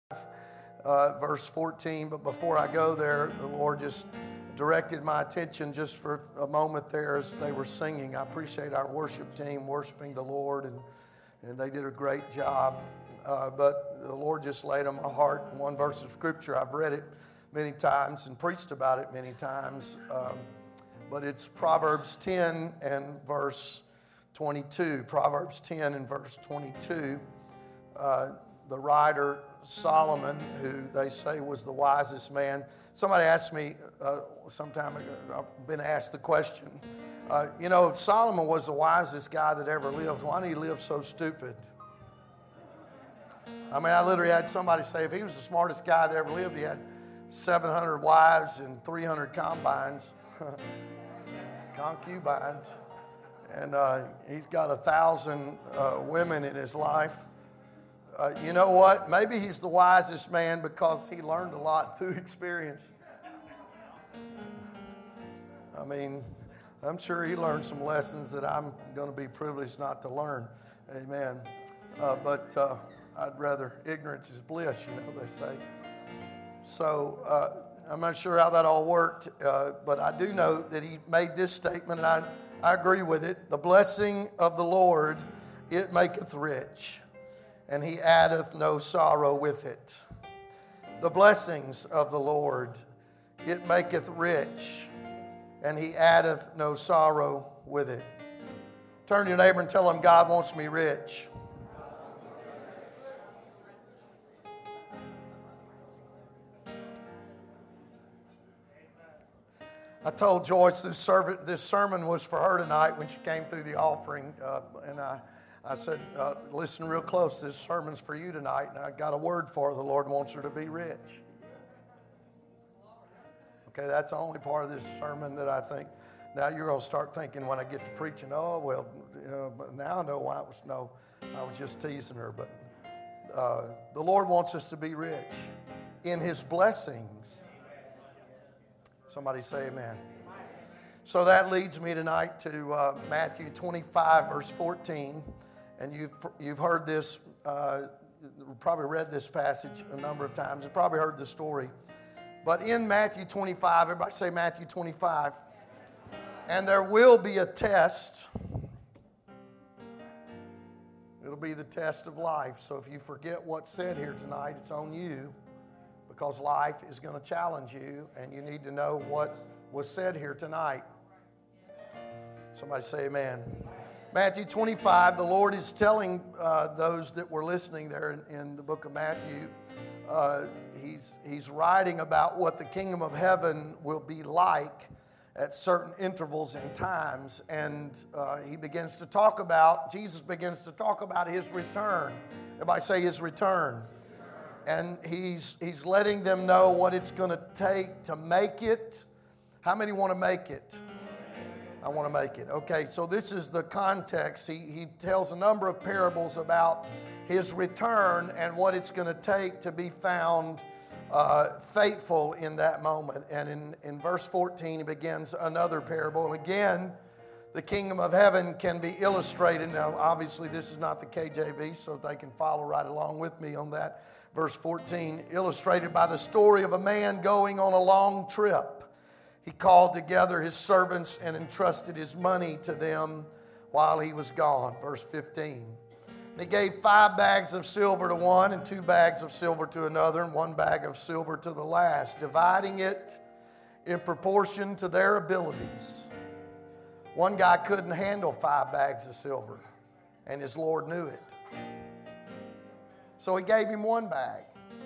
verse 14. But before I go there, the Lord just directed my attention just for a moment there as they were singing. I appreciate our worship team worshiping the Lord, and they did a great job. But the Lord just laid on my heart one verse of Scripture. I've read it many times and preached about it many times. But it's Proverbs 10 and verse 22. Proverbs 10 and verse 22. The writer Solomon, who they say was the wisest man. Somebody asked me some time ago, I've been asked the question, if Solomon was the wisest guy that ever lived, why did he live so stupid? I literally had somebody say if he was the smartest guy that ever lived, he had 700 wives and 300 concubines, and he's got 1,000 women in his life. You know what? Maybe he's the wisest man because he learned a lot through experience. I'm sure he learned some lessons that I'm going to be privileged not to learn. Amen. But I'd rather ignorance is bliss, they say. So I'm not sure how that all worked, but I do know that he made this statement, and I agree with it. The blessing of the Lord, it maketh rich, and he addeth no sorrow with it. The blessings of the Lord, it maketh rich, and he addeth no sorrow with it. Turn to your neighbor and tell him, God wants me rich. I told Joyce this sermon was for her tonight when she came through the offering, and I said, listen real close, this sermon's for you tonight, and I got a word for her. The Lord wants her to be rich. Okay, that's the only part of this sermon that I think, now you're going to start thinking when I get to preaching, but now I know why it was, no, I was just teasing her, but the Lord wants us to be rich in his blessings. Somebody say amen. So that leads me tonight to Matthew 25, verse 14. And you've heard this, probably read this passage a number of times. You've probably heard the story. But in Matthew 25, everybody say Matthew 25. And there will be a test. It'll be the test of life. So if you forget what's said here tonight, it's on you. Because life is going to challenge you, and you need to know what was said here tonight. Somebody say amen. Matthew 25, the Lord is telling those that were listening there in the book of Matthew, he's writing about what the kingdom of heaven will be like at certain intervals in times. And Jesus begins to talk about his return. Everybody say his return. And he's letting them know what it's going to take to make it. How many want to make it? I want to make it. Okay, so this is the context. He tells a number of parables about his return and what it's going to take to be found faithful in that moment. And in verse 14, he begins another parable. Again, the kingdom of heaven can be illustrated. Now, obviously, this is not the KJV, so they can follow right along with me on that. Verse 14, illustrated by the story of a man going on a long trip. He called together his servants and entrusted his money to them while he was gone. Verse 15, and he gave 5 bags of silver to one, and 2 bags of silver to another, and 1 bag of silver to the last, dividing it in proportion to their abilities. One guy couldn't handle 5 bags of silver, and his Lord knew it. So he gave him 1 bag.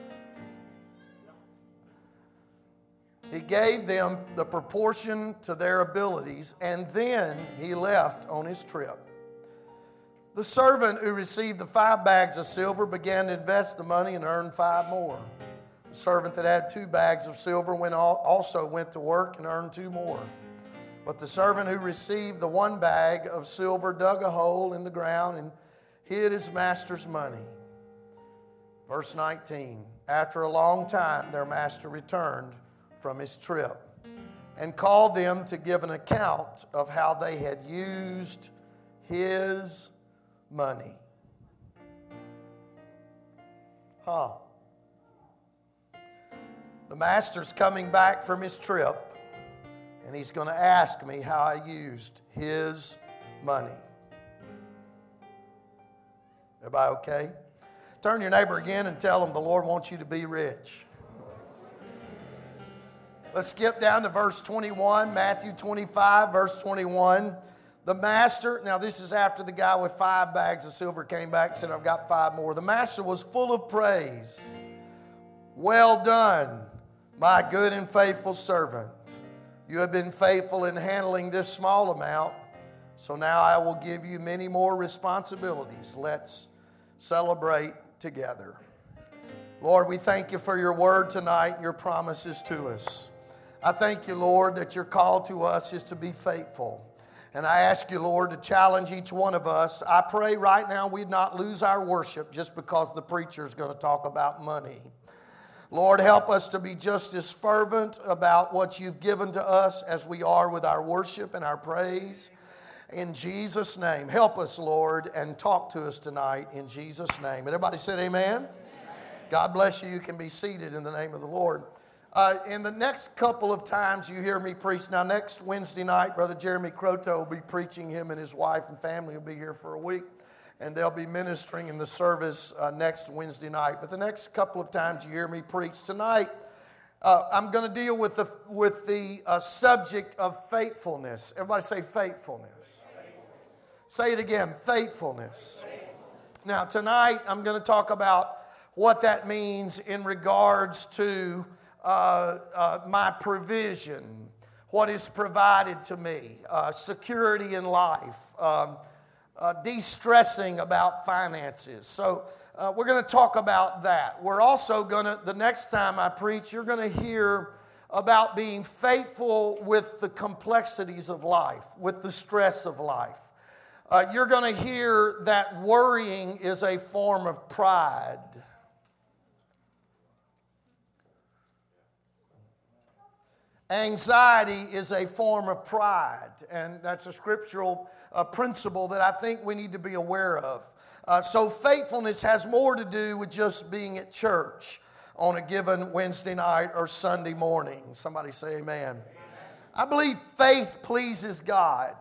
He gave them the proportion to their abilities, and then he left on his trip. The servant who received the 5 bags of silver began to invest the money and earned 5 more. The servant that had 2 bags of silver also went to work and earned 2 more. But the servant who received the 1 bag of silver dug a hole in the ground and hid his master's money. Verse 19, after a long time, their master returned from his trip and called them to give an account of how they had used his money. The master's coming back from his trip, and he's going to ask me how I used his money. Everybody okay? Turn to your neighbor again and tell them the Lord wants you to be rich. Let's skip down to verse 21, Matthew 25, verse 21. The master, now this is after the guy with 5 bags of silver came back and said, I've got 5 more. The master was full of praise. Well done, my good and faithful servant. You have been faithful in handling this small amount, so now I will give you many more responsibilities. Let's celebrate together. Lord, we thank you for your word tonight and your promises to us. I thank you, Lord, that your call to us is to be faithful. And I ask you, Lord, to challenge each one of us. I pray right now we'd not lose our worship just because the preacher is going to talk about money. Lord, help us to be just as fervent about what you've given to us as we are with our worship and our praise. In Jesus' name, help us, Lord, and talk to us tonight in Jesus' name. And everybody said amen? Amen. God bless you. You can be seated in the name of the Lord. In the next couple of times you hear me preach, now next Wednesday night, Brother Jeremy Croto will be preaching. Him and his wife and family will be here for a week, and they'll be ministering in the service next Wednesday night. But the next couple of times you hear me preach tonight, I'm going to deal with the subject of faithfulness. Everybody say faithfulness. Say it again, faithfulness. Now tonight I'm going to talk about what that means in regards to my provision, what is provided to me, security in life, de-stressing about finances. So we're going to talk about that. We're also going to, the next time I preach, you're going to hear about being faithful with the complexities of life, with the stress of life. You're going to hear that worrying is a form of pride. Anxiety is a form of pride, and that's a scriptural principle that I think we need to be aware of. So faithfulness has more to do with just being at church on a given Wednesday night or Sunday morning. Somebody say amen. I believe faith pleases God.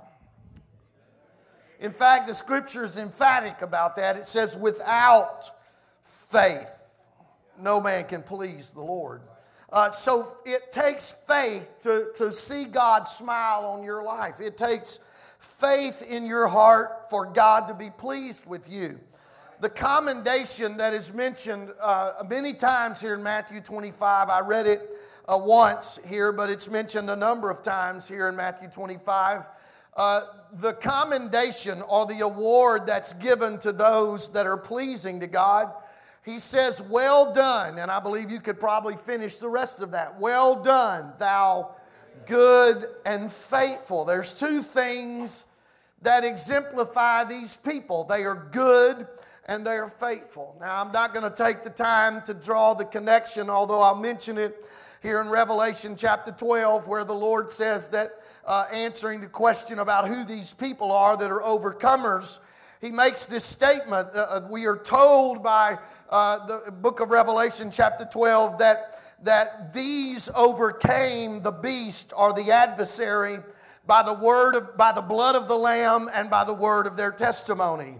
In fact, the scripture is emphatic about that. It says, without faith, no man can please the Lord. So it takes faith to see God smile on your life. It takes faith in your heart for God to be pleased with you. The commendation that is mentioned many times here in Matthew 25, I read it once here, but it's mentioned a number of times here in Matthew 25. The commendation or the award that's given to those that are pleasing to God, he says, well done. And I believe you could probably finish the rest of that. Well done, thou good and faithful. There's 2 things that exemplify these people. They are good and they are faithful. Now, I'm not going to take the time to draw the connection, although I'll mention it here in Revelation chapter 12, where the Lord says that answering the question about who these people are that are overcomers, he makes this statement. We are told by the book of Revelation chapter 12 that these overcame the beast or the adversary by the blood of the Lamb and by the word of their testimony.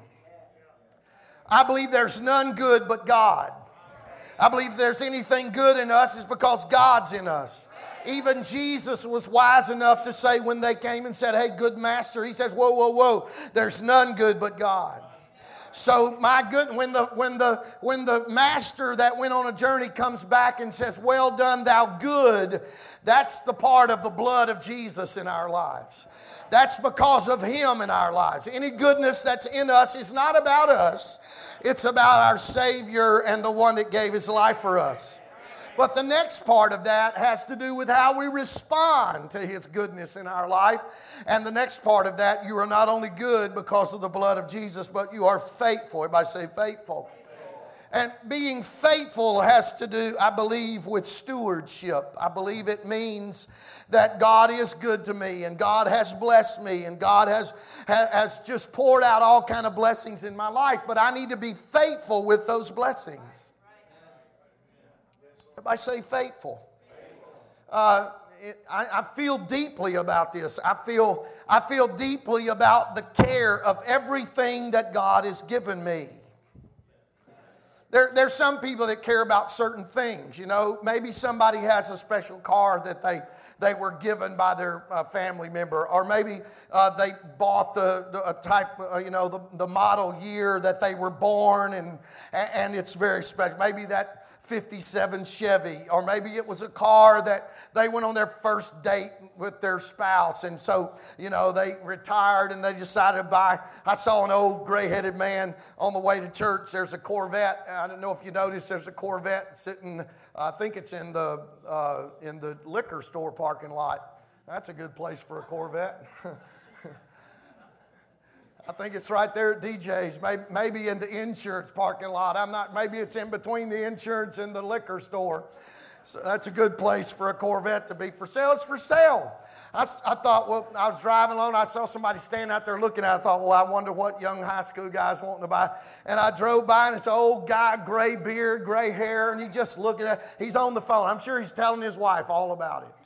I believe there's none good but God. I believe if there's anything good in us, it's because God's in us. Even Jesus was wise enough to say when they came and said, hey, good master, he says, whoa, whoa, whoa, there's none good but God. So my good, when the master that went on a journey comes back and says, well done, thou good, that's the part of the blood of Jesus in our lives. That's because of him in our lives. Any goodness that's in us is not about us. It's about our Savior and the one that gave his life for us. But the next part of that has to do with how we respond to his goodness in our life. And the next part of that, you are not only good because of the blood of Jesus, but you are faithful. Everybody say faithful. And being faithful has to do, I believe, with stewardship. I believe it means that God is good to me and God has blessed me and God has just poured out all kind of blessings in my life. But I need to be faithful with those blessings. Everybody say faithful. I feel deeply about this. I feel deeply about the care of everything that God has given me. There's some people that care about certain things. You know, maybe somebody has a special car that they were given by their family member, or maybe they bought the model year that they were born, and it's very special. Maybe that 57 Chevy, or maybe it was a car that they went on their first date with their spouse, and so, you know, they retired and they decided to buy. I saw an old gray-headed man on the way to church. There's a Corvette. I don't know if you noticed, there's a Corvette sitting, I think it's in the liquor store parking lot. That's a good place for a Corvette. I think it's right there at DJ's, maybe in the insurance parking lot. Maybe it's in between the insurance and the liquor store. So that's a good place for a Corvette to be for sale. It's for sale. I thought, well, I was driving along, I saw somebody standing out there looking at it. I thought, well, I wonder what young high school guy's wanting to buy. And I drove by, and it's an old guy, gray beard, gray hair, and he just looking at it. He's on the phone. I'm sure he's telling his wife all about it.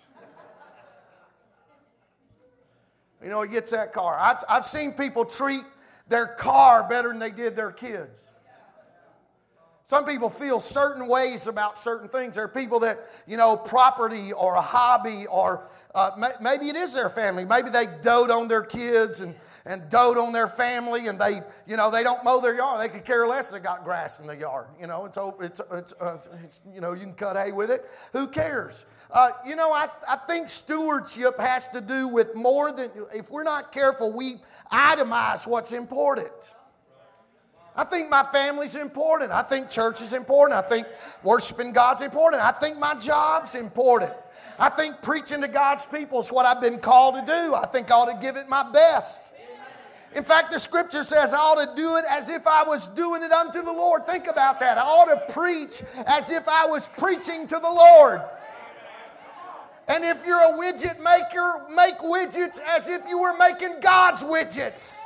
You know, he gets that car. I've seen people treat their car better than they did their kids. Some people feel certain ways about certain things. There are people that, you know, property or a hobby, or maybe it is their family. Maybe they dote on their kids and dote on their family, and they don't mow their yard. They could care less if they got grass in the yard. You know, it's you know, you can cut hay with it. Who cares? I think stewardship has to do with more than, if we're not careful, we itemize what's important. I think my family's important. I think church is important. I think worshiping God's important. I think my job's important. I think preaching to God's people is what I've been called to do. I think I ought to give it my best. In fact, the scripture says I ought to do it as if I was doing it unto the Lord. Think about that. I ought to preach as if I was preaching to the Lord. And if you're a widget maker, make widgets as if you were making God's widgets.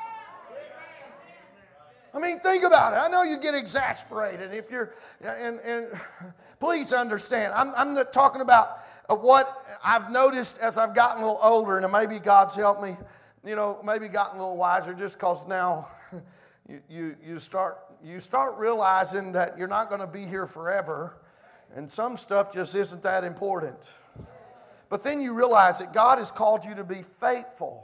I mean, think about it. I know you get exasperated if you're, and please understand, I'm not talking about what I've noticed as I've gotten a little older, and maybe God's helped me, you know, maybe gotten a little wiser, just because now you start realizing that you're not going to be here forever, and some stuff just isn't that important. But then you realize that God has called you to be faithful.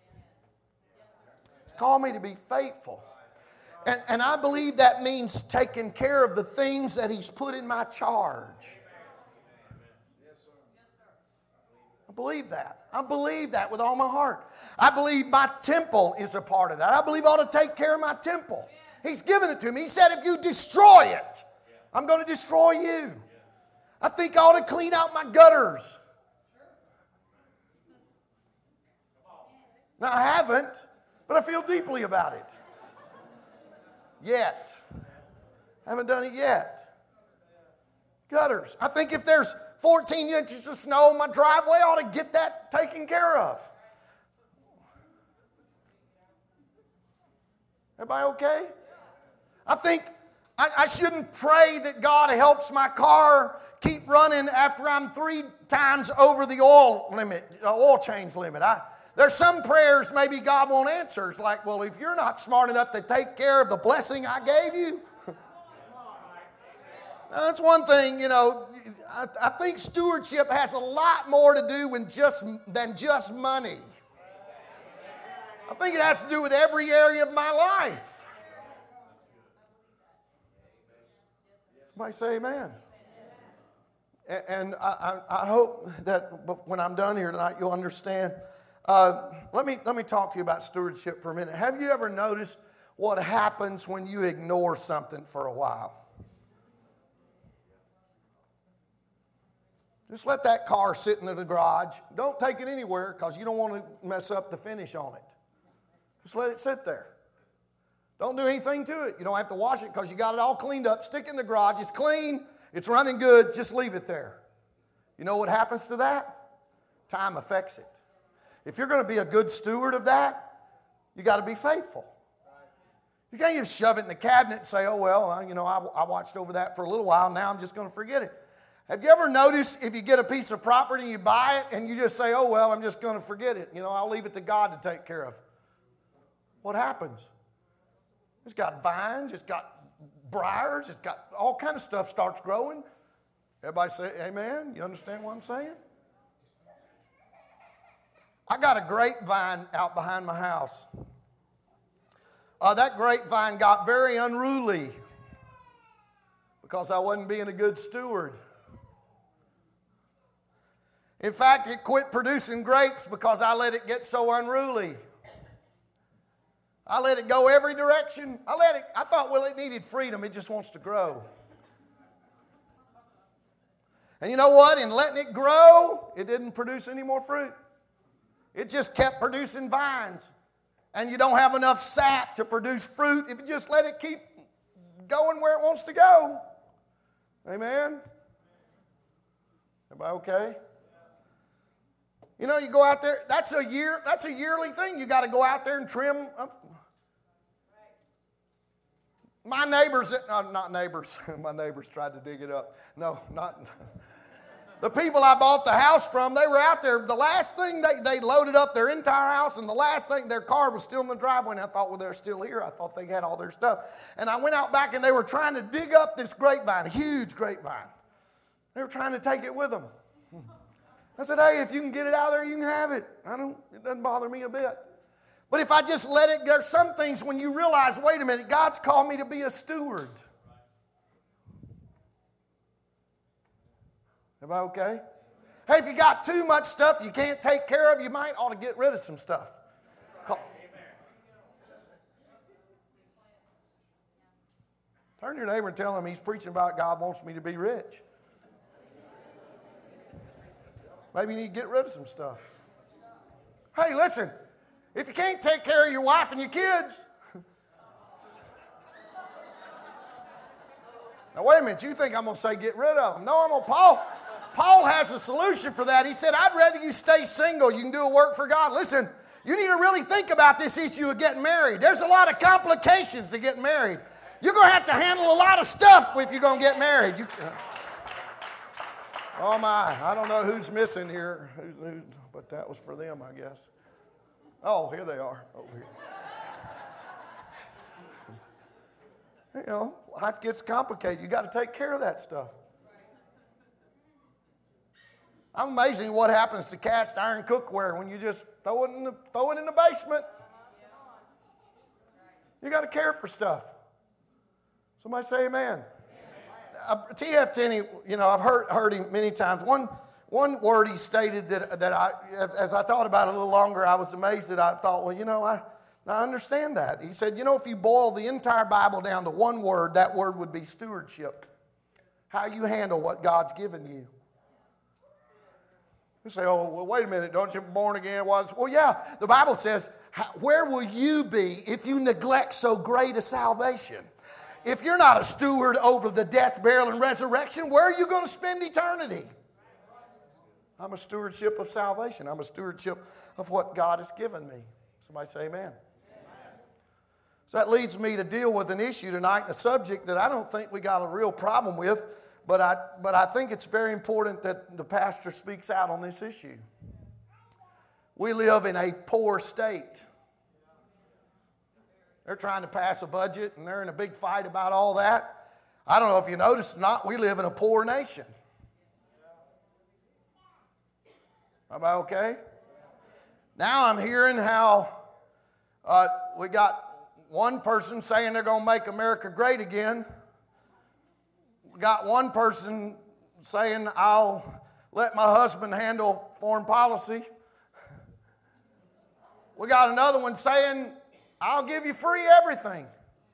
He's called me to be faithful. And I believe that means taking care of the things that He's put in my charge. I believe that. I believe that with all my heart. I believe my temple is a part of that. I believe I ought to take care of my temple. He's given it to me. He said, if you destroy it, I'm going to destroy you. I think I ought to clean out my gutters. Now, I haven't, but I feel deeply about it. Yet. I haven't done it yet. Gutters. I think if there's 14 inches of snow in my driveway, I ought to get that taken care of. Everybody okay? I think I shouldn't pray that God helps my car keep running after I'm 3 times over the oil change limit. There's some prayers maybe God won't answer. It's like, well, if you're not smart enough to take care of the blessing I gave you. Now, that's one thing, you know. I think stewardship has a lot more to do with than just money. I think it has to do with every area of my life. Somebody say amen. And I hope that when I'm done here tonight, you'll understand. Let me talk to you about stewardship for a minute. Have you ever noticed what happens when you ignore something for a while? Just let that car sit in the garage. Don't take it anywhere because you don't want to mess up the finish on it. Just let it sit there. Don't do anything to it. You don't have to wash it because you got it all cleaned up. Stick it in the garage. It's clean. It's running good. Just leave it there. You know what happens to that? Time affects it. If you're going to be a good steward of that, you got to be faithful. You can't just shove it in the cabinet and say, oh, well, I watched over that for a little while. Now I'm just going to forget it. Have you ever noticed if you get a piece of property and you buy it and you just say, oh, well, I'm just going to forget it. I'll leave it to God to take care of. What happens? It's got vines, it's got briars, it's got all kind of stuff starts growing. Everybody say amen? You understand what I'm saying? I got a grapevine out behind my house. That grapevine got very unruly because I wasn't being a good steward. In fact, it quit producing grapes because I let it get so unruly. I let it go every direction. I thought, well, it needed freedom. It just wants to grow. And you know what? In letting it grow, it didn't produce any more fruit. It just kept producing vines. And you don't have enough sap to produce fruit if you just let it keep going where it wants to go. Amen? Everybody okay? You go out there, that's a yearly thing. You got to go out there and trim. My neighbors, not neighbors, my neighbors tried to dig it up. No, not. The people I bought the house from, they were out there. The last thing, they loaded up their entire house, and the last thing, their car was still in the driveway. And I thought, well, they're still here. I thought they had all their stuff. And I went out back, and they were trying to dig up this grapevine, a huge grapevine. They were trying to take it with them. I said, hey, if you can get it out of there, you can have it. It doesn't bother me a bit. But if I just let it, there's some things when you realize, wait a minute, God's called me to be a steward. Everybody okay? Hey, if you got too much stuff you can't take care of, you might ought to get rid of some stuff. Turn to your neighbor and tell him he's preaching about God wants me to be rich. Maybe you need to get rid of some stuff. Hey, listen, if you can't take care of your wife and your kids, now wait a minute, you think I'm going to say get rid of them? No, Paul has a solution for that. He said, I'd rather you stay single. You can do a work for God. Listen, you need to really think about this issue of getting married. There's a lot of complications to getting married. You're going to have to handle a lot of stuff if you're going to get married. Oh my, I don't know who's missing here, but that was for them, I guess. Oh, here they are, over here. Life gets complicated. You got to take care of that stuff. I'm amazing what happens to cast iron cookware when you just throw it in the basement. You got to care for stuff. Somebody say amen. T.F. Tenney, I've heard him many times. One word he stated that I, as I thought about it a little longer, I was amazed that I thought, well, I understand that. He said, if you boil the entire Bible down to one word, that word would be stewardship. How you handle what God's given you. You say, oh, well, wait a minute, don't you born again? Well, yeah, the Bible says, where will you be if you neglect so great a salvation? If you're not a steward over the death, burial, and resurrection, where are you going to spend eternity? I'm a stewardship of salvation. I'm a stewardship of what God has given me. Somebody say amen. So that leads me to deal with an issue tonight, a subject that I don't think we got a real problem with, but I think it's very important that the pastor speaks out on this issue. We live in a poor state. They're trying to pass a budget, and they're in a big fight about all that. I don't know if you noticed or not, we live in a poor nation. Am I okay? Now I'm hearing how we got one person saying they're going to make America great again. We got one person saying, I'll let my husband handle foreign policy. We got another one saying, I'll give you free everything.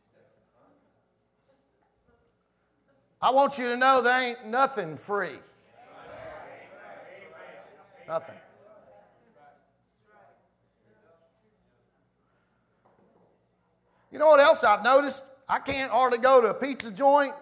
I want you to know there ain't nothing free. Nothing. You know what else I've noticed? I can't hardly go to a pizza joint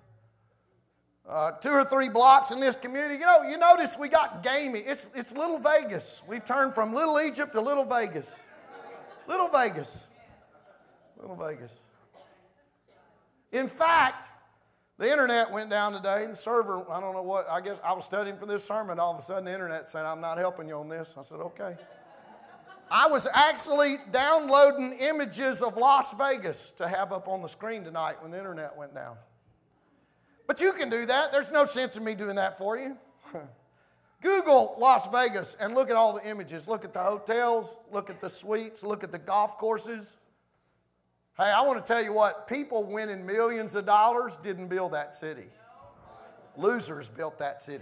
2 or 3 blocks in this community. You notice we got gaming. It's Little Vegas. We've turned from Little Egypt to Little Vegas. Little Vegas. Little Vegas. In fact, The internet went down today. The server, I don't know what, I guess I was studying for this sermon. All of a sudden the internet said, I'm not helping you on this. I said, okay. I was actually downloading images of Las Vegas to have up on the screen tonight when the internet went down. But you can do that. There's no sense in me doing that for you. Google Las Vegas and look at all the images. Look at the hotels, look at the suites, look at the golf courses. Hey, I want to tell you what, people winning millions of dollars didn't build that city. Losers built that city.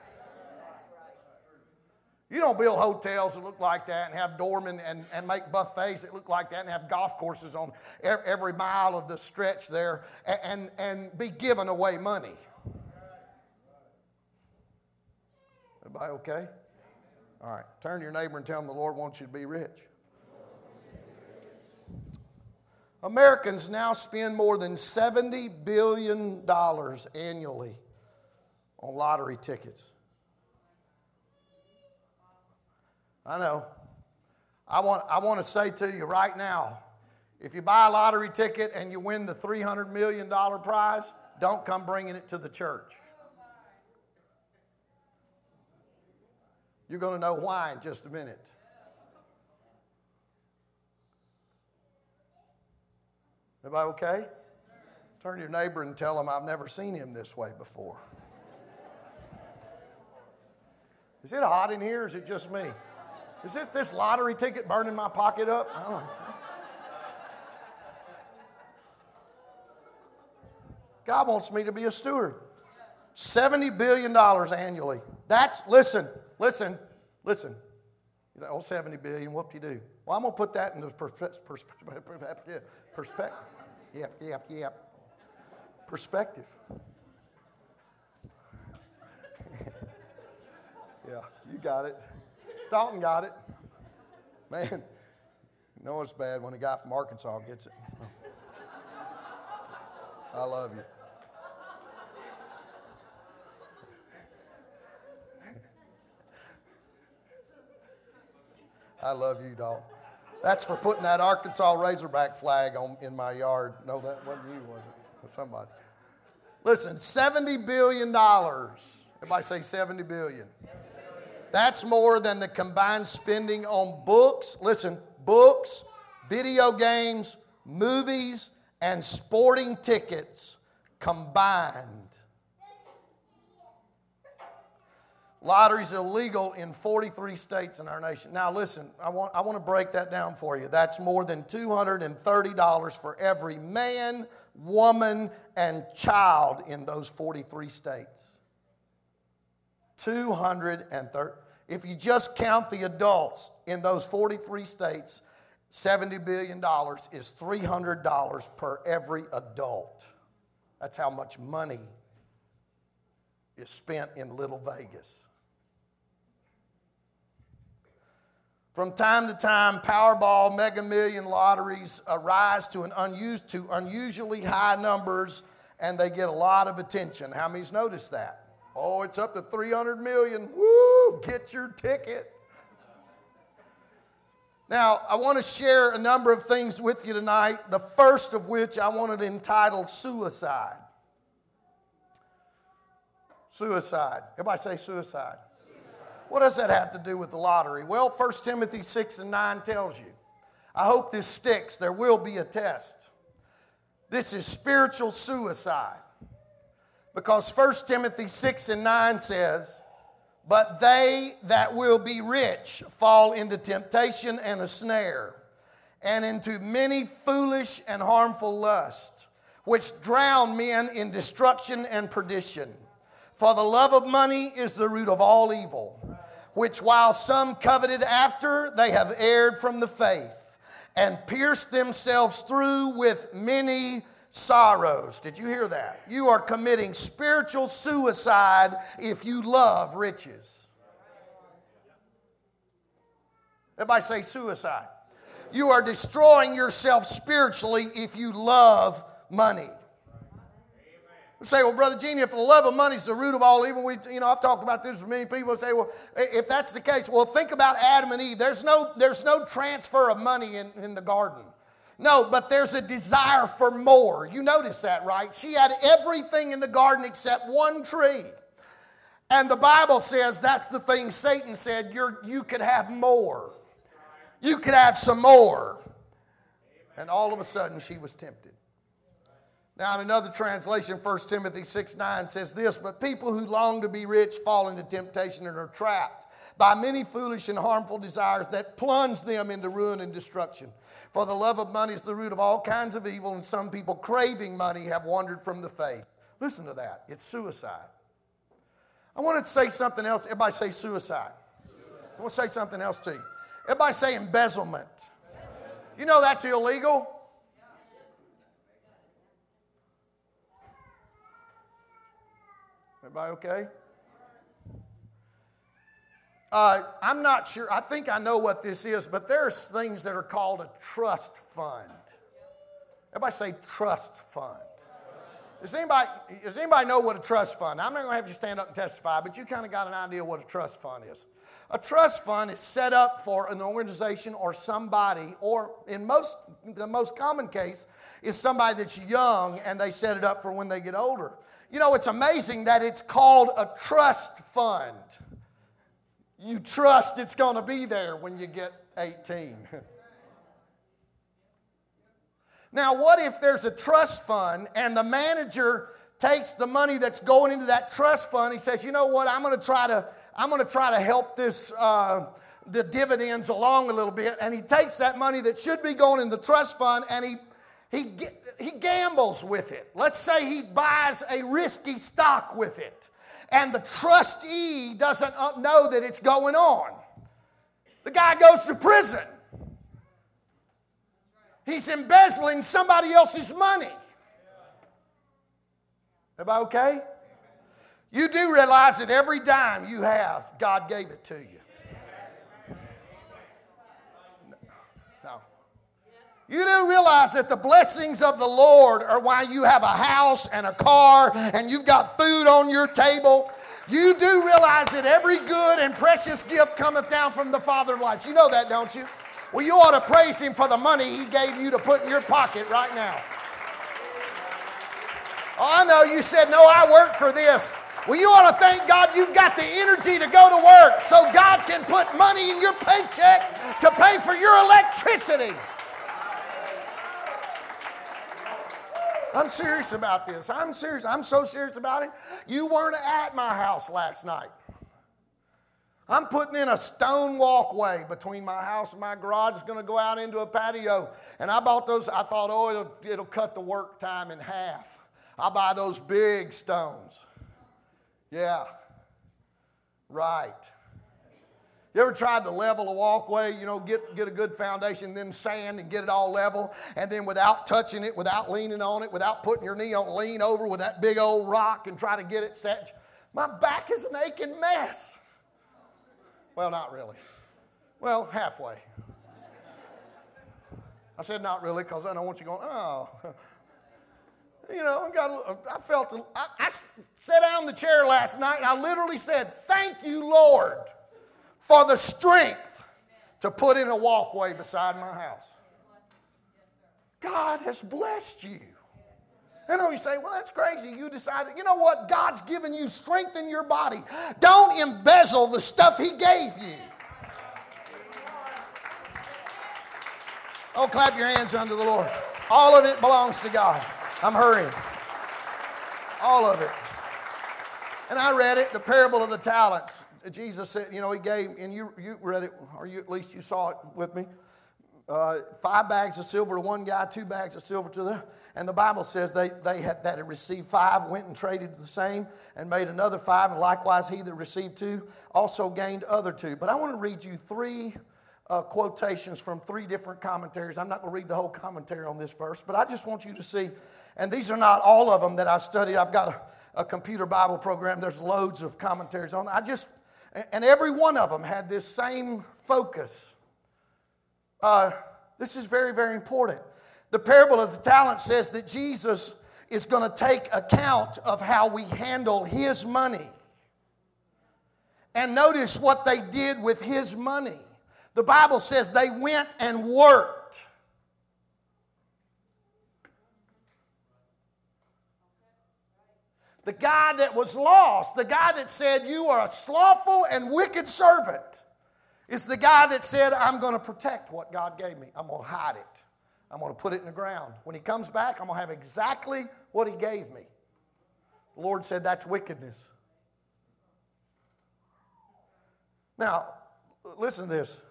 You don't build hotels that look like that and have doormen and make buffets that look like that and have golf courses on every mile of the stretch there and be giving away money. Everybody okay? All right, turn to your neighbor and tell them the Lord wants you to be rich. Americans now spend more than $70 billion annually on lottery tickets. I know. I want to say to you right now, if you buy a lottery ticket and you win the $300 million prize, don't come bringing it to the church. You're going to know why in just a minute. Everybody okay? Turn to your neighbor and tell him, I've never seen him this way before. Is it hot in here or is it just me? Is it this lottery ticket burning my pocket up? I don't know. God wants me to be a steward. $70 billion annually. Listen. You say, oh, $70 billion, whoop-de-doo. Well, I'm going to put that into perspective. Perspective. Yeah, you got it. Dalton got it. Man, you know it's bad when a guy from Arkansas gets it. I love you. I love you, Dalton. That's for putting that Arkansas Razorback flag in my yard. No, that wasn't you, was it? Somebody. Listen, $70 billion. Everybody say $70 billion. That's more than the combined spending on books. Listen, books, video games, movies, and sporting tickets combined. Lottery's illegal in 43 states in our nation. Now listen, I want to break that down for you. That's more than $230 for every man, woman, and child in those 43 states. 230. If you just count the adults in those 43 states, $70 billion is $300 per every adult. That's how much money is spent in Little Vegas. From time to time, Powerball, Mega Million lotteries rise to unusually high numbers, and they get a lot of attention. How many's noticed that? Oh, it's up to 300 million. Woo! Get your ticket. Now, I want to share a number of things with you tonight, the first of which I wanted to entitle Suicide. Suicide. Everybody say suicide. What does that have to do with the lottery? Well, 1 Timothy 6:9 tells you. I hope this sticks. There will be a test. This is spiritual suicide. Because 1 Timothy 6:9 says, but they that will be rich fall into temptation and a snare, and into many foolish and harmful lusts, which drown men in destruction and perdition. For the love of money is the root of all evil, which while some coveted after, they have erred from the faith, and pierced themselves through with many sorrows. Did you hear that? You are committing spiritual suicide if you love riches. Everybody say suicide. You are destroying yourself spiritually if you love money. You say, well, Brother Gene, if the love of money is the root of all evil, I've talked about this with many people. Say, well, if that's the case, well, think about Adam and Eve. There's no transfer of money in the garden. No, but there's a desire for more. You notice that, right? She had everything in the garden except one tree. And the Bible says that's the thing Satan said, you could have more. You could have some more. And all of a sudden she was tempted. Now in another translation, 1 Timothy 6:9 says this, but people who long to be rich fall into temptation and are trapped by many foolish and harmful desires that plunge them into ruin and destruction. For the love of money is the root of all kinds of evil, and some people craving money have wandered from the faith. Listen to that. It's suicide. I wanted to say something else. Everybody say suicide. I want to say something else to you. Everybody say embezzlement. You know that's illegal? Everybody okay? I'm not sure. I think I know what this is, but there's things that are called a trust fund. Everybody say trust fund. Does anybody know what a trust fund? I'm not going to have you stand up and testify, but you kind of got an idea what a trust fund is. A trust fund is set up for an organization or somebody, or in the most common case is somebody that's young and they set it up for when they get older. You know, it's amazing that it's called a trust fund. You trust it's going to be there when you get 18. Now, what if there's a trust fund and the manager takes the money that's going into that trust fund? He says, you know what, I'm going to try to help this the dividends along a little bit. And he takes that money that should be going in the trust fund and he gambles with it. Let's say he buys a risky stock with it. And the trustee doesn't know that it's going on. The guy goes to prison. He's embezzling somebody else's money. Everybody okay? You do realize that every dime you have, God gave it to you. No. You do realize that the blessings of the Lord are why you have a house and a car and you've got food on your table. You do realize that every good and precious gift cometh down from the Father of lights. You know that, don't you? Well, you ought to praise Him for the money He gave you to put in your pocket right now. Oh, I know you said, no, I worked for this. Well, you ought to thank God you've got the energy to go to work so God can put money in your paycheck to pay for your electricity. I'm serious about this. I'm serious. I'm so serious about it. You weren't at my house last night. I'm putting in a stone walkway between my house and my garage. It's going to go out into a patio. And I bought those. I thought, oh, it'll cut the work time in half. I buy those big stones. Yeah. Right. You ever tried to level a walkway, you know, get a good foundation, then sand and get it all level, and then without touching it, without leaning on it, without putting your knee on it, lean over with that big old rock and try to get it set? My back is an aching mess. Well, not really. Well, halfway. I said not really because I don't want you going, oh. You know, I sat down in the chair last night and I literally said, thank you, Lord, for the strength to put in a walkway beside my house. God has blessed you. I know you say, well, that's crazy. You decided, you know what? God's given you strength in your body. Don't embezzle the stuff He gave you. Oh, clap your hands unto the Lord. All of it belongs to God. I'm hurrying. All of it. And I read it, the parable of the talents. Jesus said, you know, He gave, and you read it, or at least you saw it with me. 5 bags of silver to one guy, 2 bags of silver to the. And the Bible says that had received 5 went and traded the same and made another 5. And likewise, he that received 2 also gained other 2. But I want to read you 3 quotations from 3 different commentaries. I'm not going to read the whole commentary on this verse, but I just want you to see. And these are not all of them that I studied. I've got a computer Bible program. There's loads of commentaries on it. And every one of them had this same focus. This is very, very important. The parable of the talents says that Jesus is going to take account of how we handle His money. And notice what they did with His money. The Bible says they went and worked. The guy that was lost, the guy that said, you are a slothful and wicked servant, is the guy that said, I'm going to protect what God gave me. I'm going to hide it. I'm going to put it in the ground. When he comes back, I'm going to have exactly what he gave me. The Lord said that's wickedness. Now, listen to this.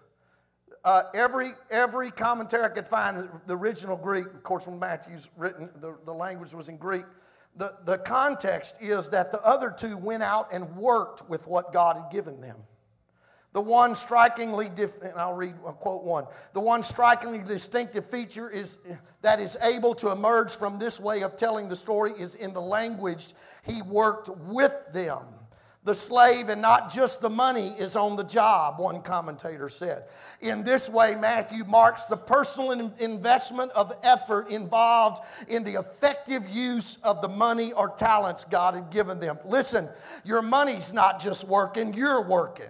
Every commentary I could find, the original Greek, of course when Matthew's written, the language was in Greek. The context is that the other two went out and worked with what God had given them. The one strikingly, and I'll quote one. The one strikingly distinctive feature that is able to emerge from this way of telling the story is in the language he worked with them. The slave and not just the money is on the job, one commentator said. In this way, Matthew marks the personal investment of effort involved in the effective use of the money or talents God had given them. Listen, your money's not just working, you're working.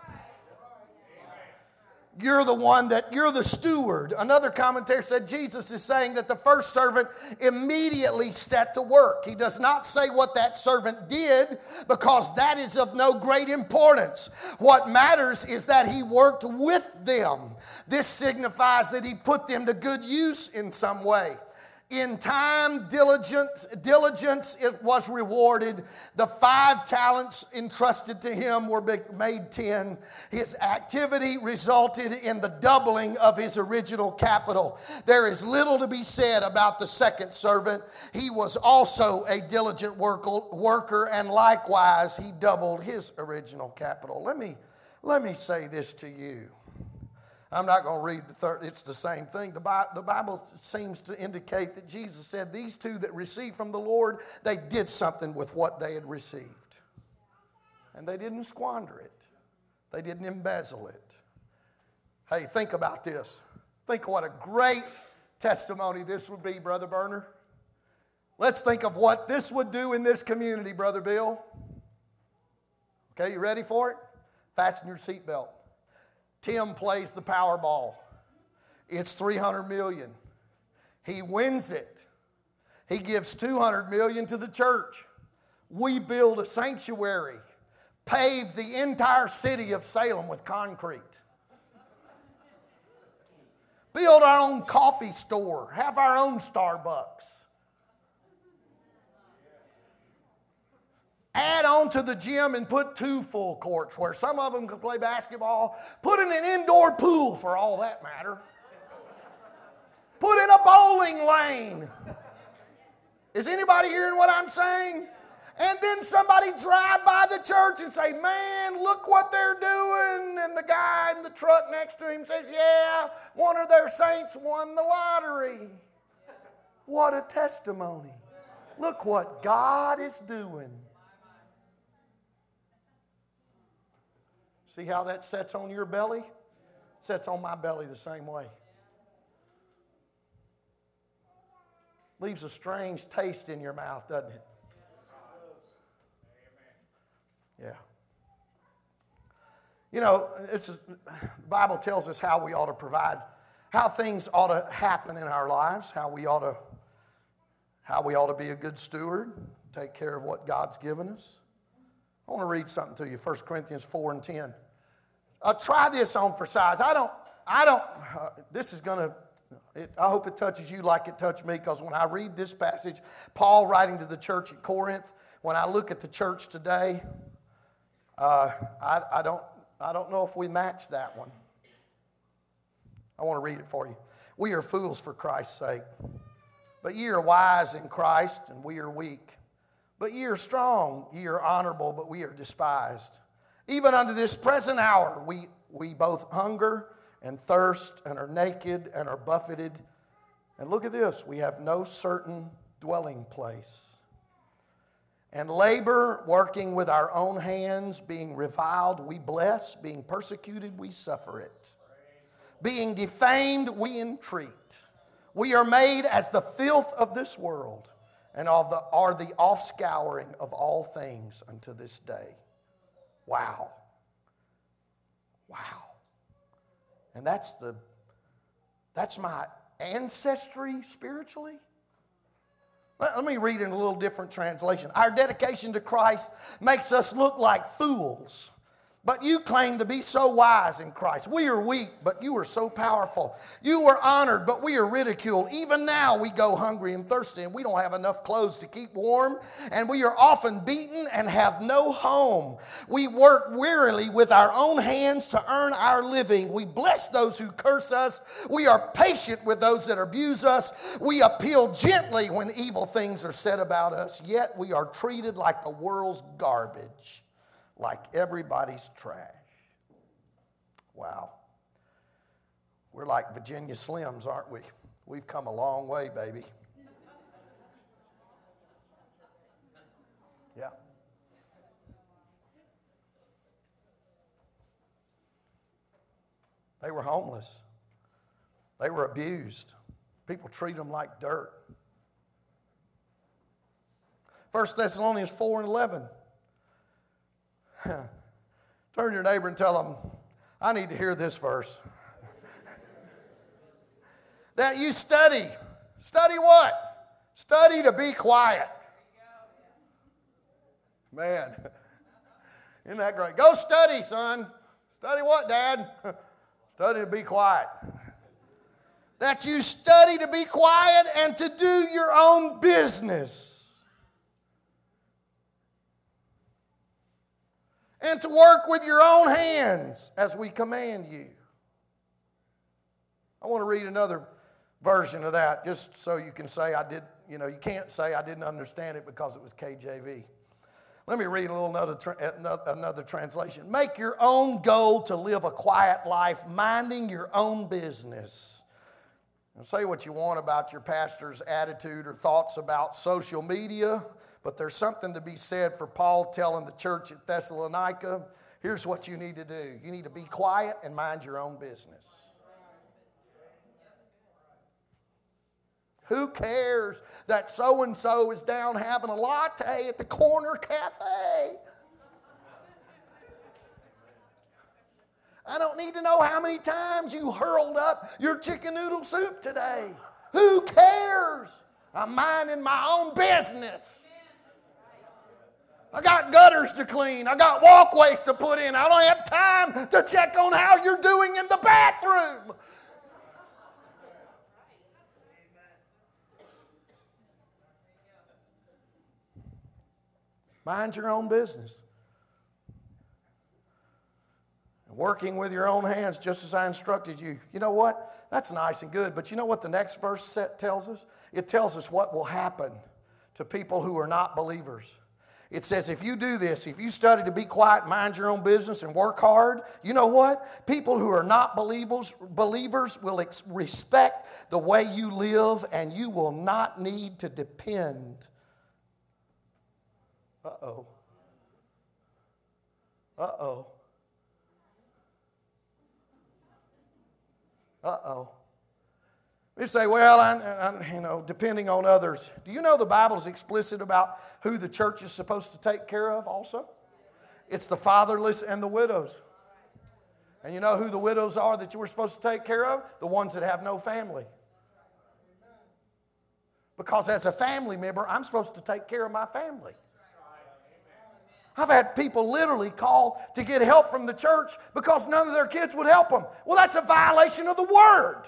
You're the steward. Another commentator said Jesus is saying that the first servant immediately set to work. He does not say what that servant did because that is of no great importance. What matters is that he worked with them. This signifies that he put them to good use in some way. In time, diligence was rewarded. The 5 talents entrusted to him were made 10. His activity resulted in the doubling of his original capital. There is little to be said about the second servant. He was also a diligent worker, and likewise he doubled his original capital. Let me say this to you. I'm not going to read the third. It's the same thing. The Bible seems to indicate that Jesus said these two that received from the Lord, they did something with what they had received. And they didn't squander it. They didn't embezzle it. Hey, think about this. Think what a great testimony this would be, Brother Berner. Let's think of what this would do in this community, Brother Bill. Okay, you ready for it? Fasten your seatbelt. Tim plays the Powerball. It's $300 million. He wins it. He gives $200 million to the church. We build a sanctuary, pave the entire city of Salem with concrete. Build our own coffee store, have our own Starbucks. Add on to the gym and put 2 full courts where some of them can play basketball. Put in an indoor pool for all that matter. Put in a bowling lane. Is anybody hearing what I'm saying? And then somebody drive by the church and say, man, look what they're doing. And the guy in the truck next to him says, yeah, one of their saints won the lottery. What a testimony. Look what God is doing. See how that sets on your belly? It sets on my belly the same way. Leaves a strange taste in your mouth, doesn't it? Yeah. You know, the Bible tells us how we ought to provide, how things ought to happen in our lives, how we ought to be a good steward, take care of what God's given us. I want to read something to you, 1 Corinthians 4 and 10. Try this on for size. This is going to, I hope it touches you like it touched me, because when I read this passage, Paul writing to the church at Corinth, when I look at the church today, I don't know if we match that one. I want to read it for you. We are fools for Christ's sake, but ye are wise in Christ, and we are weak. But ye are strong, ye are honorable, but we are despised. Even unto this present hour we both hunger and thirst and are naked and are buffeted. And look at this, we have no certain dwelling place. And labor, working with our own hands, being reviled, we bless, being persecuted, we suffer it. Being defamed, we entreat. We are made as the filth of this world, and are the offscouring of all things unto this day. Wow. Wow. And that's my ancestry spiritually. Let me read in a little different translation. Our dedication to Christ makes us look like fools. But you claim to be so wise in Christ. We are weak, but you are so powerful. You are honored, but we are ridiculed. Even now we go hungry and thirsty, and we don't have enough clothes to keep warm. And we are often beaten and have no home. We work wearily with our own hands to earn our living. We bless those who curse us. We are patient with those that abuse us. We appeal gently when evil things are said about us. Yet we are treated like the world's garbage, like everybody's trash. Wow. We're like Virginia Slims, aren't we? We've come a long way, baby. Yeah. They were homeless. They were abused. People treat them like dirt. 1 Thessalonians 4:11. Turn to your neighbor and tell them, I need to hear this verse. That you study. Study what? Study to be quiet. Man, isn't that great? Go study, son. Study what, Dad? Study to be quiet. That you study to be quiet and to do your own business. And to work with your own hands as we command you. I want to read another version of that just so you can say I did, you can't say I didn't understand it because it was KJV. Let me read another translation. Make your own goal to live a quiet life, minding your own business. And say what you want about your pastor's attitude or thoughts about social media, but there's something to be said for Paul telling the church at Thessalonica, here's what you need to do. You need to be quiet and mind your own business. Who cares that so-and-so is down having a latte at the corner cafe? I don't need to know how many times you hurled up your chicken noodle soup today. Who cares? I'm minding my own business. I got gutters to clean. I got walkways to put in. I don't have time to check on how you're doing in the bathroom. Mind your own business. Working with your own hands just as I instructed you. You know what? That's nice and good. But you know what the next verse tells us? It tells us what will happen to people who are not believers. It says if you do this, if you study to be quiet, mind your own business, and work hard, you know what? People who are not believers will respect the way you live, and you will not need to depend. Uh-oh. Uh-oh. Uh-oh. You say, well, I'm depending on others. Do you know the Bible's explicit about who the church is supposed to take care of also? It's the fatherless and the widows. And you know who the widows are that you were supposed to take care of? The ones that have no family. Because as a family member, I'm supposed to take care of my family. I've had people literally call to get help from the church because none of their kids would help them. Well, that's a violation of the Word.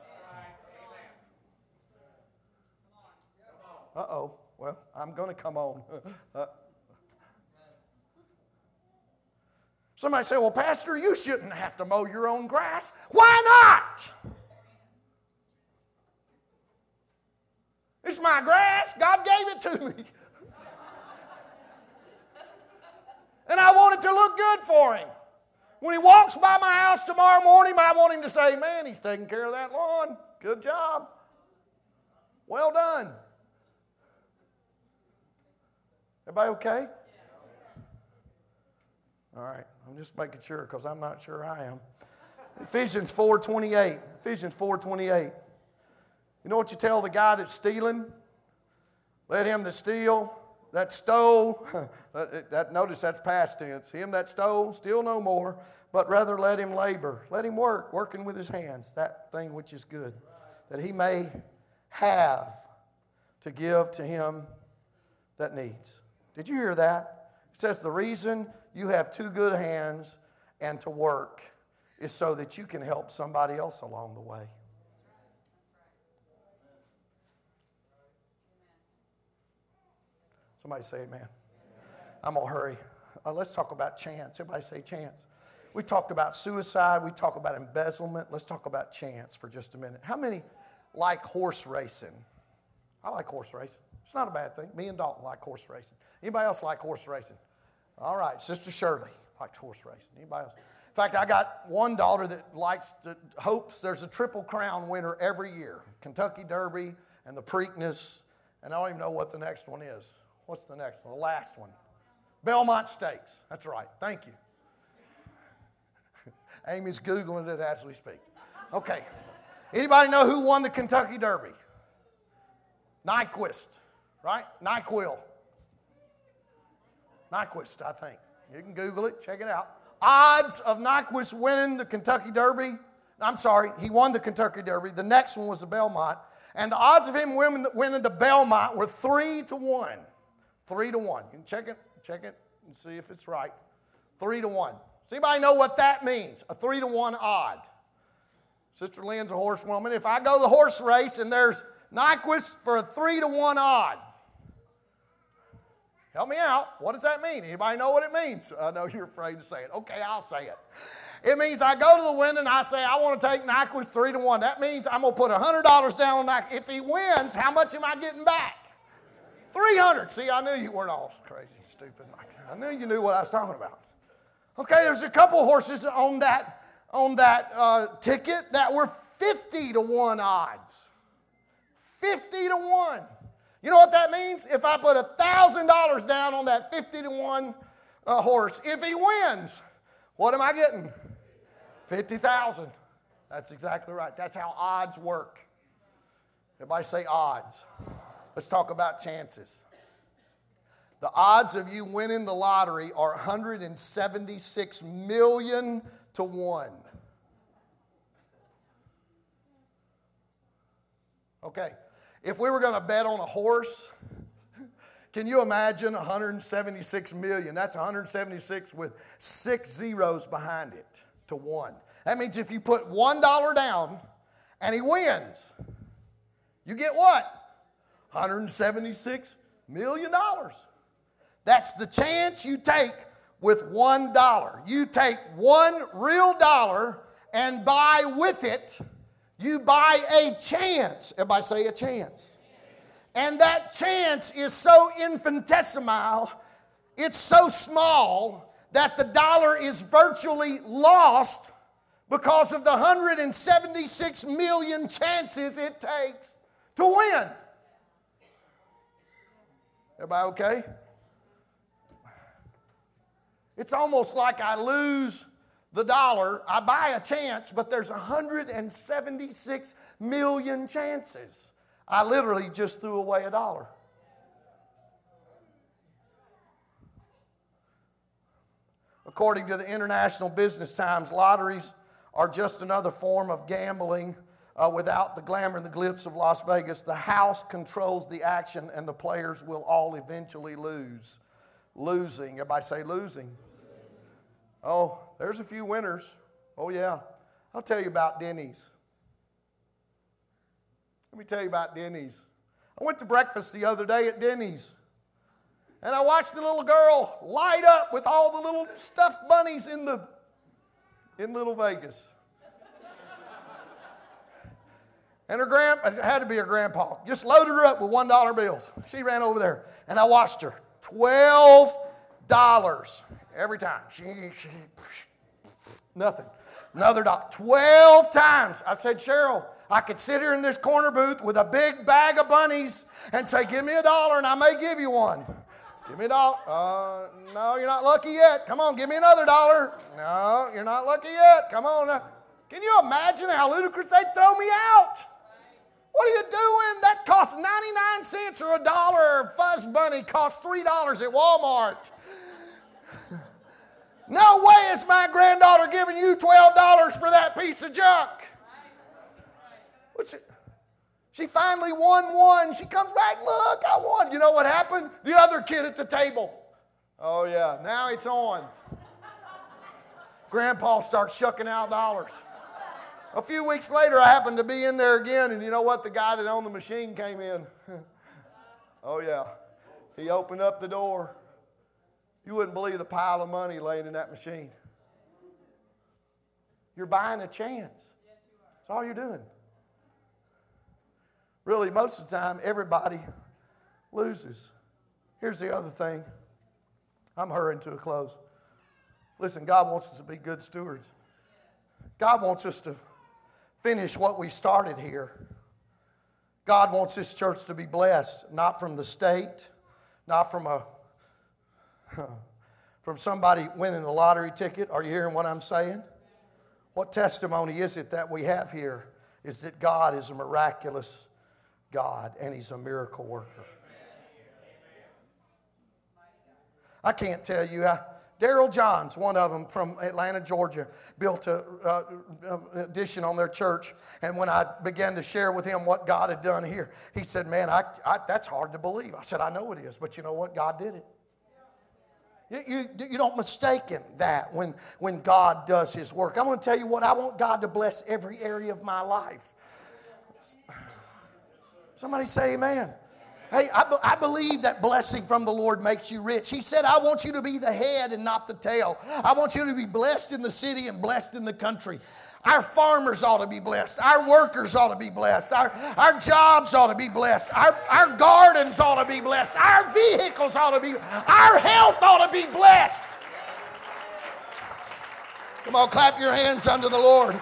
Uh-oh. Well, I'm going to come on. Somebody say, well, Pastor, you shouldn't have to mow your own grass. Why not? It's my grass. God gave it to me. And I want it to look good for him. When he walks by my house tomorrow morning, I want him to say, man, he's taking care of that lawn. Good job. Well done. Everybody okay? All right. I'm just making sure because I'm not sure I am. Ephesians 4:28. Ephesians 4:28. You know what you tell the guy that's stealing? Let him that steal, that stole, notice that's past tense. Him that stole, steal no more, but rather let him labor. Let him work, working with his hands, that thing which is good, that he may have to give to him that needs. Did you hear that? It says the reason you have two good hands and to work is so that you can help somebody else along the way. Somebody say amen. I'm going to hurry. Let's talk about chance. Everybody say chance. We talked about suicide. We talked about embezzlement. Let's talk about chance for just a minute. How many like horse racing? I like horse racing. It's not a bad thing. Me and Dalton like horse racing. Anybody else like horse racing? All right, Sister Shirley likes horse racing. Anybody else? In fact, I got one daughter that hopes there's a Triple Crown winner every year. Kentucky Derby and the Preakness, and I don't even know what the next one is. What's the next one? The last one. Belmont Stakes. That's right. Thank you. Amy's Googling it as we speak. Okay. Anybody know who won the Kentucky Derby? Nyquist, right? Nyquist, I think. You can Google it. Check it out. Odds of Nyquist winning the Kentucky Derby. I'm sorry, he won the Kentucky Derby. The next one was the Belmont. And the odds of him winning the Belmont were 3-1. 3-1. You can check it and see if it's right. 3-1. Does anybody know what that means? A 3-1 odd. Sister Lynn's a horsewoman. If I go to the horse race and there's Nyquist for a 3-1 odd, help me out. What does that mean? Anybody know what it means? I know you're afraid to say it. Okay, I'll say it. It means I go to the window and I say, I want to take Nyquist 3-1. That means I'm going to put $100 down on Nyquist. If he wins, how much am I getting back? 300. See, I knew you weren't all crazy, stupid. I knew you knew what I was talking about. Okay, there's a couple horses on that ticket that were 50-1 odds. 50-1. You know what that means? If I put $1,000 down on that 50-1 horse, if he wins, what am I getting? 50,000. That's exactly right. That's how odds work. Everybody say odds. Let's talk about chances. The odds of you winning the lottery are 176 million to 1. Okay. If we were going to bet on a horse, can you imagine 176 million? That's 176 with 6 zeros behind it to 1. That means if you put $1 down and he wins, you get what? $176 million. That's the chance you take with $1. You take one real dollar and buy with it. You buy a chance. Everybody say a chance. And that chance is so infinitesimal, it's so small that the dollar is virtually lost because of the 176 million chances it takes to win. Everybody okay? It's almost like I lose the dollar. I buy a chance, but there's 176 million chances. I literally just threw away $1. According to the International Business Times, lotteries are just another form of gambling without the glamour and the glitz of Las Vegas. The house controls the action, and the players will all eventually lose. Losing. Everybody say losing. Oh, there's a few winners. Oh, yeah. I'll tell you about Denny's. Let me tell you about Denny's. I went to breakfast the other day at Denny's, and I watched the little girl light up with all the little stuffed bunnies in Little Vegas. And it had to be her grandpa, just loaded her up with $1 bills. She ran over there, and I watched her. $12 every time. Nothing. Another dollar. 12 times. I said, Cheryl, I could sit here in this corner booth with a big bag of bunnies and say, give me $1 and I may give you one. Give me $1. No, you're not lucky yet. Come on, give me another $1. No, you're not lucky yet. Come on. Can you imagine how ludicrous they'd throw me out? What are you doing? That costs 99 cents or $1. Fuzz bunny costs $3 at Walmart. No way is my granddaughter giving you $12 for that piece of junk. She finally won one. She comes back, look, I won. You know what happened? The other kid at the table. Oh, yeah, now it's on. Grandpa starts shucking out dollars. A few weeks later, I happened to be in there again, and you know what? The guy that owned the machine came in. Oh, yeah. He opened up the door. You wouldn't believe the pile of money laying in that machine. You're buying a chance. That's all you're doing. Really, most of the time, everybody loses. Here's the other thing. I'm hurrying to a close. Listen, God wants us to be good stewards. God wants us to finish what we started here. God wants this church to be blessed, not from the state, not from somebody winning the lottery ticket. Are you hearing what I'm saying? What testimony is it that we have here? Is that God is a miraculous God and He's a miracle worker. I can't tell you. Daryl Johns, one of them from Atlanta, Georgia, built an addition on their church. And when I began to share with him what God had done here, he said, man, that's hard to believe. I said, I know it is, but you know what? God did it. You don't mistake that when God does His work. I'm going to tell you what, I want God to bless every area of my life. Somebody say amen. Hey, I believe that blessing from the Lord makes you rich. He said, I want you to be the head and not the tail. I want you to be blessed in the city and blessed in the country. Our farmers ought to be blessed. Our workers ought to be blessed. Our jobs ought to be blessed. Our gardens ought to be blessed. Our vehicles ought to be, our health ought to be blessed. Come on, clap your hands unto the Lord.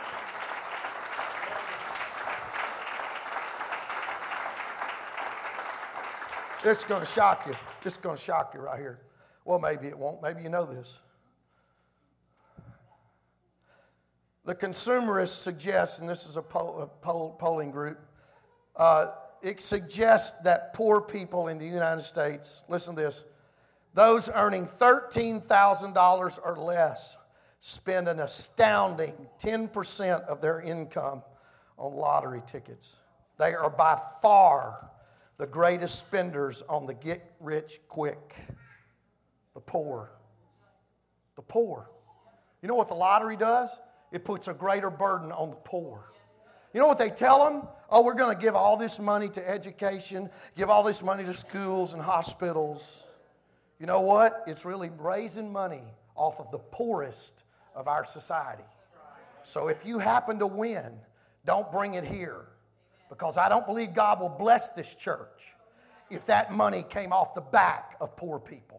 This is going to shock you. This is going to shock you right here. Well, maybe it won't. Maybe you know this. The consumerists suggest, and this is a polling group, it suggests that poor people in the United States, listen to this, those earning $13,000 or less spend an astounding 10% of their income on lottery tickets. They are by far the greatest spenders on the get-rich-quick. The poor. The poor. You know what the lottery does? It puts a greater burden on the poor. You know what they tell them? Oh, we're going to give all this money to education, give all this money to schools and hospitals. You know what? It's really raising money off of the poorest of our society. So if you happen to win, don't bring it here. Because I don't believe God will bless this church if that money came off the back of poor people.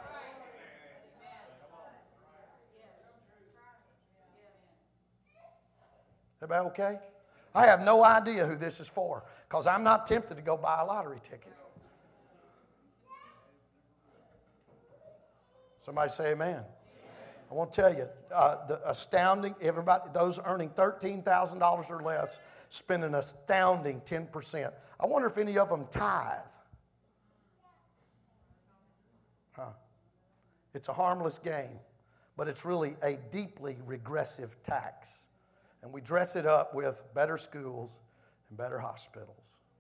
Everybody okay? I have no idea who this is for because I'm not tempted to go buy a lottery ticket. Somebody say amen. I want to tell you, the astounding, everybody, those earning $13,000 or less, spend an astounding 10%. I wonder if any of them tithe. It's a harmless gain, but it's really a deeply regressive tax. And we dress it up with better schools and better hospitals.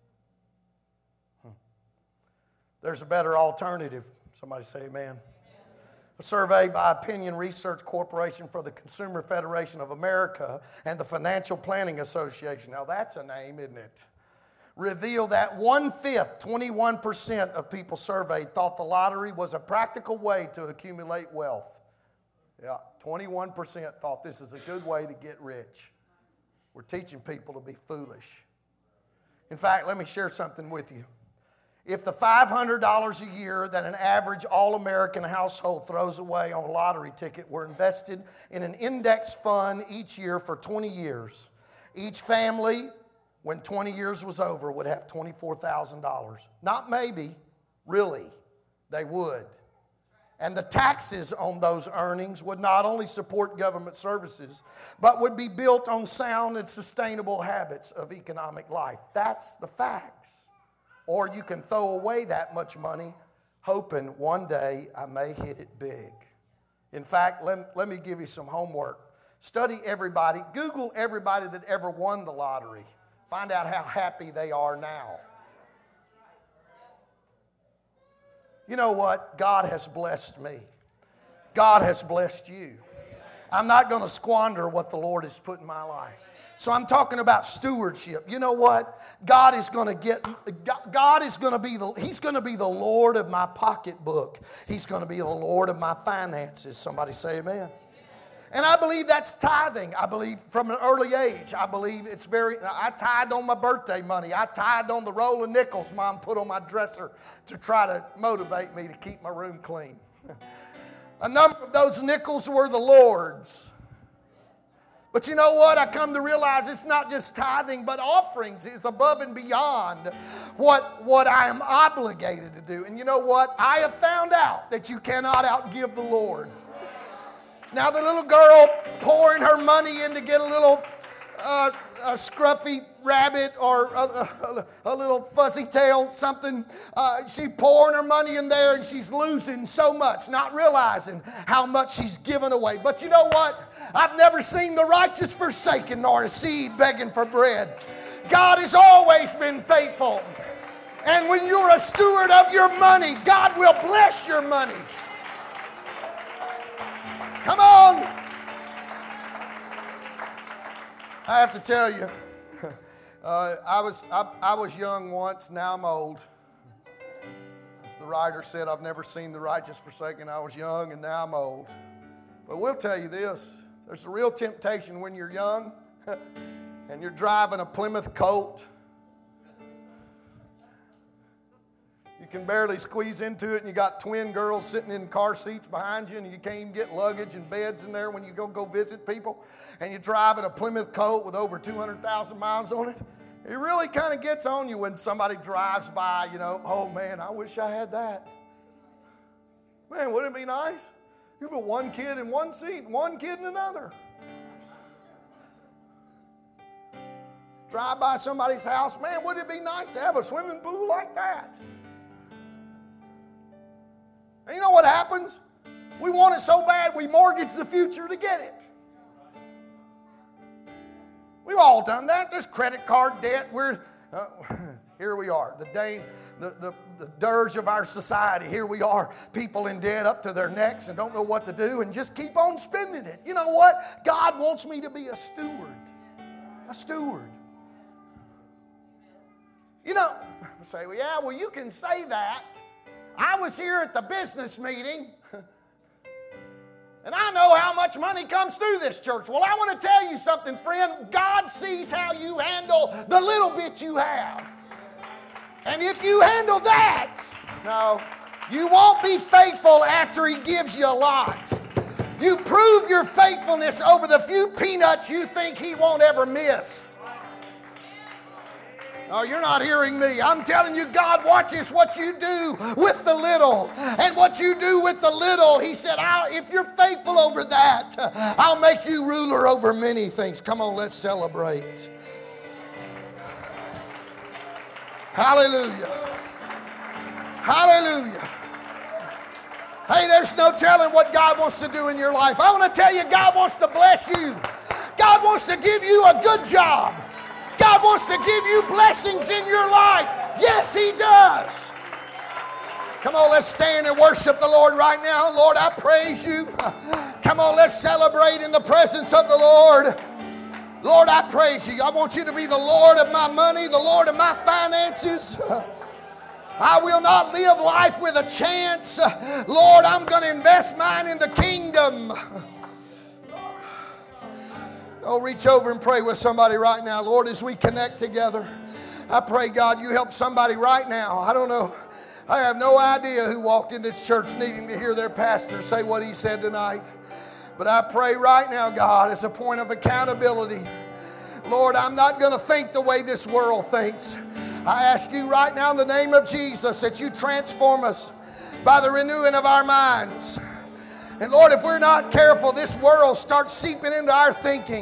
There's a better alternative. Somebody say amen. A survey by Opinion Research Corporation for the Consumer Federation of America and the Financial Planning Association, now that's a name, isn't it? Revealed that 1/5, 21% of people surveyed thought the lottery was a practical way to accumulate wealth. Yeah, 21% thought this is a good way to get rich. We're teaching people to be foolish. In fact, let me share something with you. If the $500 a year that an average all-American household throws away on a lottery ticket were invested in an index fund each year for 20 years, each family, when 20 years was over, would have $24,000. Not maybe, really, they would. And the taxes on those earnings would not only support government services, but would be built on sound and sustainable habits of economic life. That's the facts. Or you can throw away that much money hoping one day I may hit it big. In fact, let me give you some homework. Study everybody. Google everybody that ever won the lottery. Find out how happy they are now. You know what? God has blessed me. God has blessed you. I'm not going to squander what the Lord has put in my life. So I'm talking about stewardship. You know what? God is going to be the Lord of my pocketbook. He's going to be the Lord of my finances. Somebody say amen. And I believe that's tithing. I believe from an early age, I tithed on my birthday money. I tithed on the roll of nickels Mom put on my dresser to try to motivate me to keep my room clean. A number of those nickels were the Lord's. But you know what? I come to realize it's not just tithing, but offerings is above and beyond what I am obligated to do. And you know what? I have found out that you cannot outgive the Lord. Now the little girl pouring her money in to get a little a scruffy rabbit or a little fuzzy tail, something. She's pouring her money in there and she's losing so much, not realizing how much she's given away. But you know what? I've never seen the righteous forsaken nor a seed begging for bread. God has always been faithful. And when you're a steward of your money, God will bless your money. Come on. I have to tell you, I was young once, now I'm old. As the writer said, I've never seen the righteous forsaken. I was young and now I'm old. But we'll tell you this, there's a real temptation when you're young and you're driving a Plymouth Colt. You can barely squeeze into it and you got twin girls sitting in car seats behind you and you can't even get luggage and beds in there when you go visit people. And you're driving a Plymouth Colt with over 200,000 miles on it. It really kind of gets on you when somebody drives by, oh man, I wish I had that. Man, wouldn't it be nice? You put one kid in one seat and one kid in another. Drive by somebody's house, man, wouldn't it be nice to have a swimming pool like that? And you know what happens? We want it so bad we mortgage the future to get it. We've all done that. There's credit card debt. Here we are, the dirge of our society. Here we are, people in debt up to their necks and don't know what to do and just keep on spending it. You know what? God wants me to be a steward. A steward. Say, well, yeah, well, you can say that. I was here at the business meeting, and I know how much money comes through this church. Well, I want to tell you something, friend. God sees how you handle the little bit you have. And if you handle that, no, you won't be faithful after He gives you a lot. You prove your faithfulness over the few peanuts you think He won't ever miss. No, you're not hearing me. I'm telling you, God watches what you do with the little. And what you do with the little, He said, if you're faithful over that, I'll make you ruler over many things. Come on, let's celebrate. Hallelujah. Hallelujah. Hey, there's no telling what God wants to do in your life. I want to tell you, God wants to bless you. God wants to give you a good job. God wants to give you blessings in your life. Yes, He does. Come on, let's stand and worship the Lord right now. Lord, I praise You. Come on, let's celebrate in the presence of the Lord. Lord, I praise You. I want You to be the Lord of my money, the Lord of my finances. I will not live life with a chance. Lord, I'm going to invest mine in the kingdom. Oh, reach over and pray with somebody right now. Lord, as we connect together, I pray, God, You help somebody right now. I don't know. I have no idea who walked in this church needing to hear their pastor say what he said tonight. But I pray right now, God, as a point of accountability, Lord, I'm not going to think the way this world thinks. I ask You right now in the name of Jesus that You transform us by the renewing of our minds. And Lord, if we're not careful, this world starts seeping into our thinking.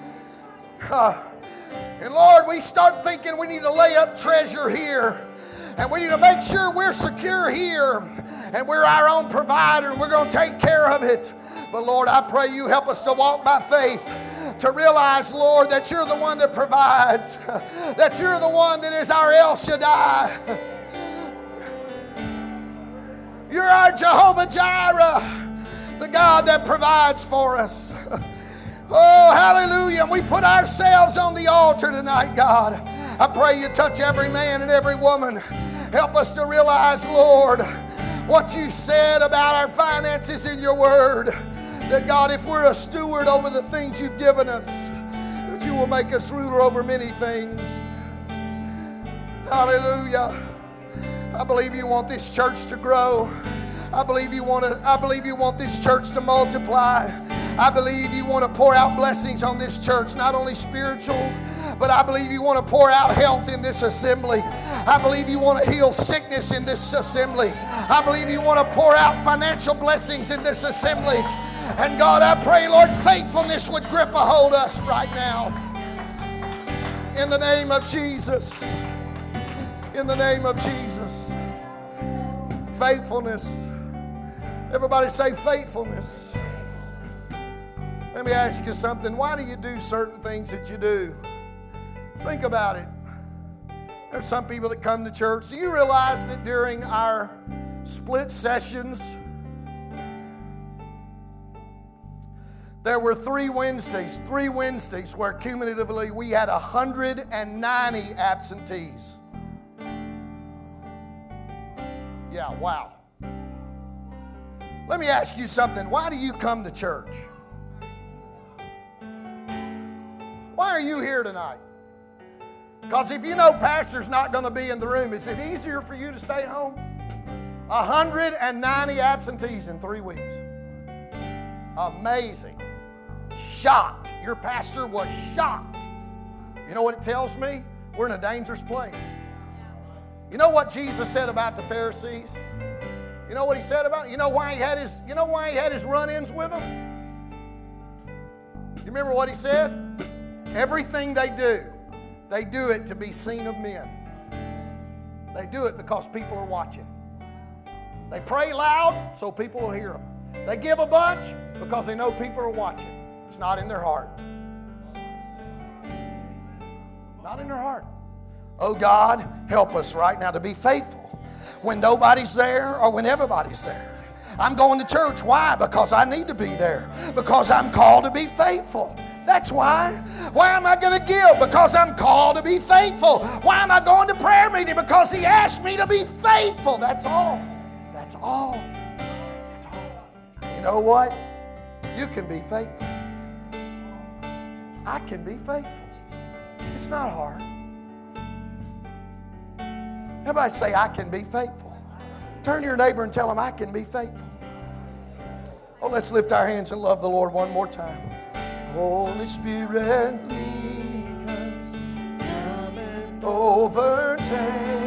And Lord, we start thinking we need to lay up treasure here. And we need to make sure we're secure here. And we're our own provider and we're going to take care of it. But Lord, I pray You help us to walk by faith. to realize, Lord, that you're the one that provides, that you're the one that is our El Shaddai. You're our Jehovah Jireh, the God that provides for us. Oh, hallelujah. And we put ourselves on the altar tonight, God. I pray you touch every man and every woman. Help us to realize, Lord, what you said about our finances in your word. That, God, if we're a steward over the things you've given us, that you will make us ruler over many things. Hallelujah. I believe you want this church to grow. I believe you want this church to multiply. I believe you want to pour out blessings on this church, not only spiritual, but I believe you want to pour out health in this assembly. I believe you want to heal sickness in this assembly. I believe you want to pour out financial blessings in this assembly. And God, I pray, Lord, faithfulness would grip a hold of us right now. In the name of Jesus. In the name of Jesus. Faithfulness. Everybody say faithfulness. Let me ask you something. Why do you do certain things that you do? Think about it. There's some people that come to church. Do you realize that during our split sessions, there were 3 Wednesdays where cumulatively we had 190 absentees. Yeah, wow. Let me ask you something. Why do you come to church? Why are you here tonight? Because if you know pastor's not going to be in the room, is it easier for you to stay home? 190 absentees in 3 weeks. Amazing. Shocked. Your pastor was shocked. You know what it tells me? We're in a dangerous place. You know what Jesus said about the Pharisees? You know what he said about it? You know why he had his run-ins with them? You remember what he said? Everything they do it to be seen of men. They do it because people are watching. They pray loud so people will hear them. They give a bunch because they know people are watching. It's not in their heart. Not in their heart. Oh God, help us right now to be faithful when nobody's there or when everybody's there. I'm going to church. Why? Because I need to be there. Because I'm called to be faithful. That's why. Why am I going to give? Because I'm called to be faithful. Why am I going to prayer meeting? Because he asked me to be faithful. That's all. That's all. That's all. You know what? You can be faithful. I can be faithful. It's not hard. Everybody say, I can be faithful. Turn to your neighbor and tell him, I can be faithful. Oh, let's lift our hands and love the Lord one more time. Holy Spirit, lead us, come and overtake.